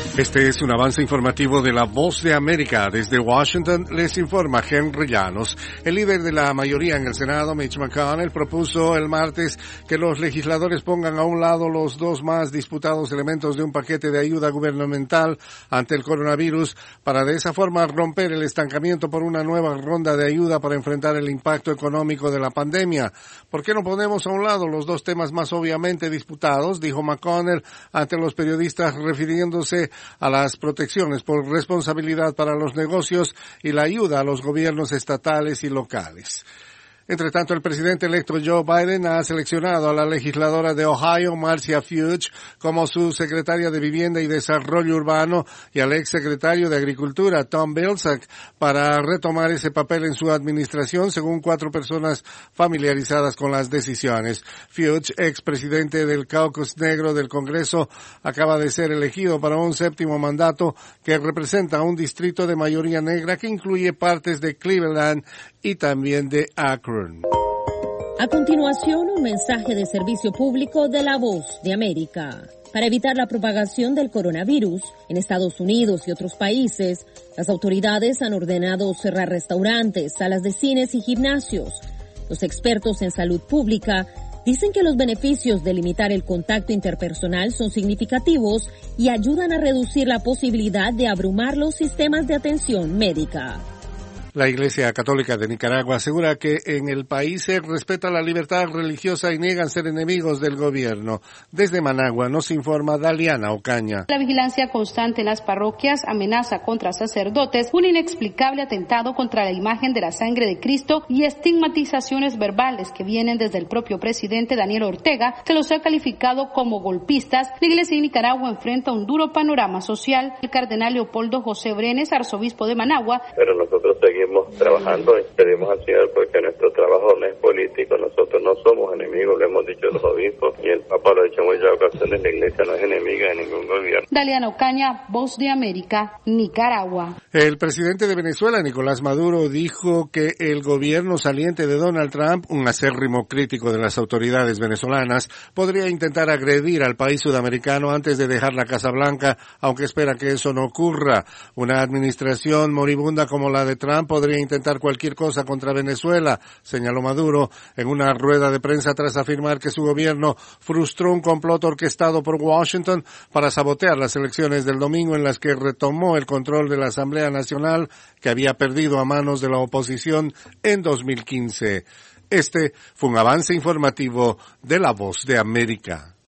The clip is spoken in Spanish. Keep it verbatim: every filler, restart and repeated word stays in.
Este es un avance informativo de La Voz de América. Desde Washington les informa Henry Llanos. El líder de la mayoría en el Senado, Mitch McConnell, propuso el martes que los legisladores pongan a un lado los dos más disputados elementos de un paquete de ayuda gubernamental ante el coronavirus para de esa forma romper el estancamiento por una nueva ronda de ayuda para enfrentar el impacto económico de la pandemia. ¿Por qué no ponemos a un lado los dos temas más obviamente disputados?, dijo McConnell ante los periodistas, refiriéndose a las protecciones por responsabilidad para los negocios y la ayuda a los gobiernos estatales y locales. Entre tanto, el presidente electo Joe Biden ha seleccionado a la legisladora de Ohio, Marcia Fudge, como su secretaria de Vivienda y Desarrollo Urbano y al exsecretario de Agricultura, Tom Vilsack, para retomar ese papel en su administración, según cuatro personas familiarizadas con las decisiones. Fudge, expresidente del Caucus Negro del Congreso, acaba de ser elegido para un séptimo mandato que representa un distrito de mayoría negra que incluye partes de Cleveland y también de Akron. A continuación, un mensaje de servicio público de La Voz de América. Para evitar la propagación del coronavirus en Estados Unidos y otros países, las autoridades han ordenado cerrar restaurantes, salas de cines y gimnasios. Los expertos en salud pública dicen que los beneficios de limitar el contacto interpersonal son significativos y ayudan a reducir la posibilidad de abrumar los sistemas de atención médica. La Iglesia Católica de Nicaragua asegura que en el país se respeta la libertad religiosa y niegan ser enemigos del gobierno. Desde Managua nos informa Daliana Ocaña. La vigilancia constante en las parroquias, amenaza contra sacerdotes, un inexplicable atentado contra la imagen de la sangre de Cristo y estigmatizaciones verbales que vienen desde el propio presidente Daniel Ortega, que los ha calificado como golpistas. La Iglesia de Nicaragua enfrenta un duro panorama social. El cardenal Leopoldo José Brenes, arzobispo de Managua. Pero nosotros seguimos Seguimos trabajando y pedimos al Señor porque nuestro trabajo no es político, nosotros no somos enemigos, lo hemos dicho los obispos y el Papa lo ha dicho en muchas ocasiones, la Iglesia no es enemiga de ningún gobierno. Daliana Ocaña, Voz de América, Nicaragua. El presidente de Venezuela, Nicolás Maduro, dijo que el gobierno saliente de Donald Trump, un acérrimo crítico de las autoridades venezolanas, podría intentar agredir al país sudamericano antes de dejar la Casa Blanca, aunque espera que eso no ocurra. Una administración moribunda como la de Trump podría intentar cualquier cosa contra Venezuela, señaló Maduro en una rueda de prensa tras afirmar que su gobierno frustró un complot orquestado por Washington para sabotear las elecciones del domingo en las que retomó el control de la Asamblea Nacional que había perdido a manos de la oposición en dos mil quince. Este fue un avance informativo de La Voz de América.